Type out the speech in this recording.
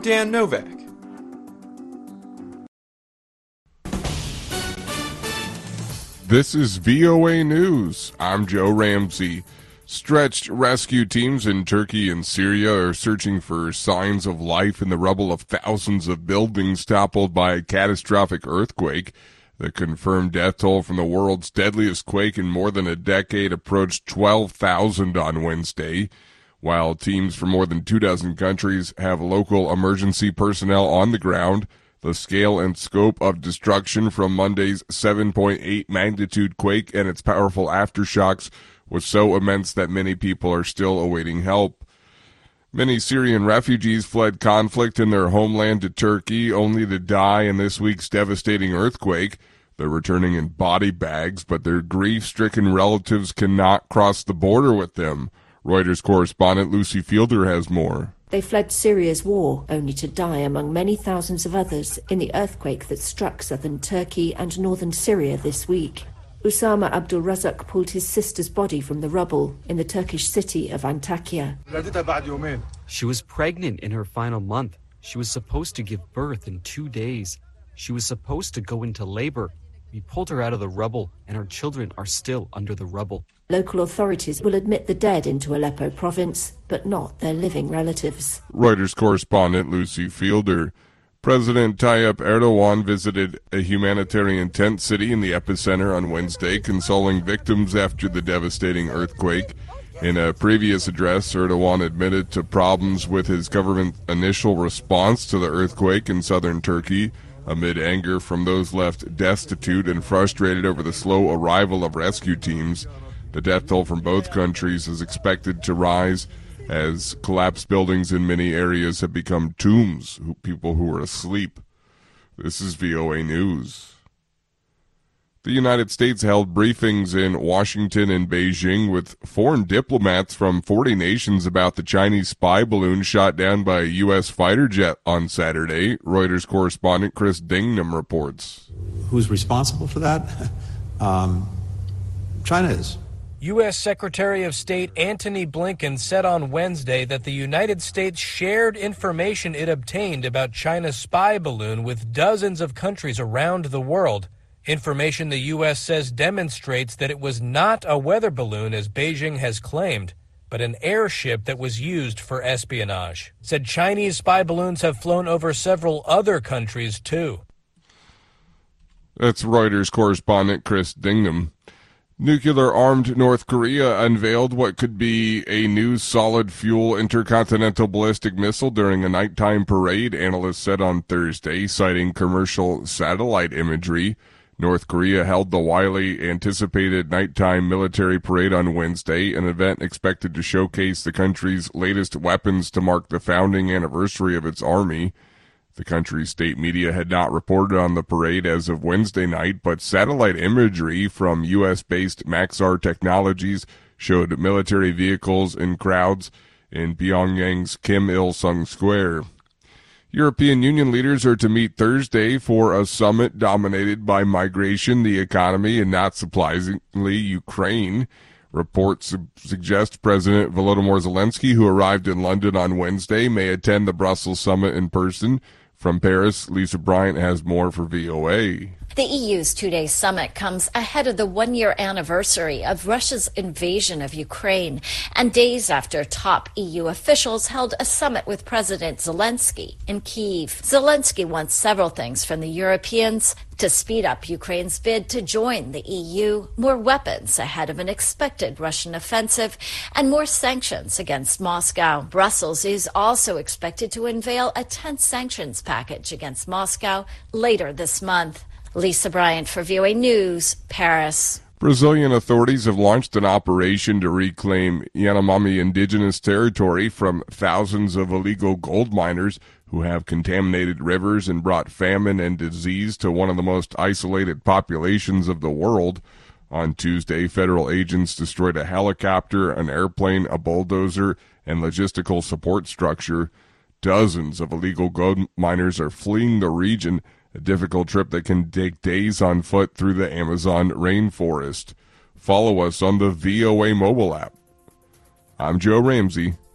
Dan Novak. This is VOA News. I'm Joe Ramsey. Stretched rescue teams in Turkey and Syria are searching for signs of life in the rubble of thousands of buildings toppled by a catastrophic earthquake. The confirmed death toll from the world's deadliest quake in more than a decade approached 12,000 on Wednesday. While teams from more than 24 countries have local emergency personnel on the ground, the scale and scope of destruction from Monday's 7.8 magnitude quake and its powerful aftershocks was so immense that many people are still awaiting help. Many Syrian refugees fled conflict in their homeland to Turkey, only to die in this week's devastating earthquake. They're returning in body bags, but their grief-stricken relatives cannot cross the border with them. Reuters correspondent Lucy Fielder has more. They fled Syria's war, only to die among many thousands of others in the earthquake that struck southern Turkey and northern Syria this week. Usama Abdul Razak pulled his sister's body from the rubble in the Turkish city of Antakya. She was pregnant in her final month. She was supposed to give birth in 2 days. She was supposed to go into labor. We pulled her out of the rubble, and her children are still under the rubble. Local authorities will admit the dead into Aleppo province, but not their living relatives. Reuters correspondent Lucy Fielder. President Tayyip Erdogan visited a humanitarian tent city in the epicenter on Wednesday, consoling victims after the devastating earthquake. In a previous address, Erdogan admitted to problems with his government's initial response to the earthquake in southern Turkey, amid anger from those left destitute and frustrated over the slow arrival of rescue teams. The death toll from both countries is expected to rise as collapsed buildings in many areas have become tombs, people who are asleep. This is VOA News. The United States held briefings in Washington and Beijing with foreign diplomats from 40 nations about the Chinese spy balloon shot down by a U.S. fighter jet on Saturday. Reuters correspondent Chris Dingnam reports. Who's responsible for that? China is. U.S. Secretary of State Antony Blinken said on Wednesday that the United States shared information it obtained about China's spy balloon with dozens of countries around the world. Information the U.S. says demonstrates that it was not a weather balloon as Beijing has claimed, but an airship that was used for espionage. Said Chinese spy balloons have flown over several other countries too. That's Reuters correspondent Chris Dingnam. Nuclear-armed North Korea unveiled what could be a new solid-fuel intercontinental ballistic missile during a nighttime parade, analysts said on Thursday, citing commercial satellite imagery. North Korea held the widely anticipated nighttime military parade on Wednesday, an event expected to showcase the country's latest weapons to mark the founding anniversary of its army. The country's state media had not reported on the parade as of Wednesday night, but satellite imagery from U.S.-based Maxar Technologies showed military vehicles and crowds in Pyongyang's Kim Il-sung Square. European Union leaders are to meet Thursday for a summit dominated by migration, the economy, and not surprisingly, Ukraine. Reports suggest President Volodymyr Zelensky, who arrived in London on Wednesday, may attend the Brussels summit in person. From Paris, Lisa Bryant has more for VOA. The EU's two-day summit comes ahead of the one-year anniversary of Russia's invasion of Ukraine and days after top EU officials held a summit with President Zelensky in Kyiv. Zelensky wants several things from the Europeans: to speed up Ukraine's bid to join the EU, more weapons ahead of an expected Russian offensive, and more sanctions against Moscow. Brussels is also expected to unveil a 10th sanctions package against Moscow later this month. Lisa Bryant for VOA News, Paris. Brazilian authorities have launched an operation to reclaim Yanomami indigenous territory from thousands of illegal gold miners who have contaminated rivers and brought famine and disease to one of the most isolated populations of the world. On Tuesday, federal agents destroyed a helicopter, an airplane, a bulldozer, and logistical support structure. Dozens of illegal gold miners are fleeing the region, a difficult trip that can take days on foot through the Amazon rainforest. Follow us on the VOA mobile app. I'm Joe Ramsey.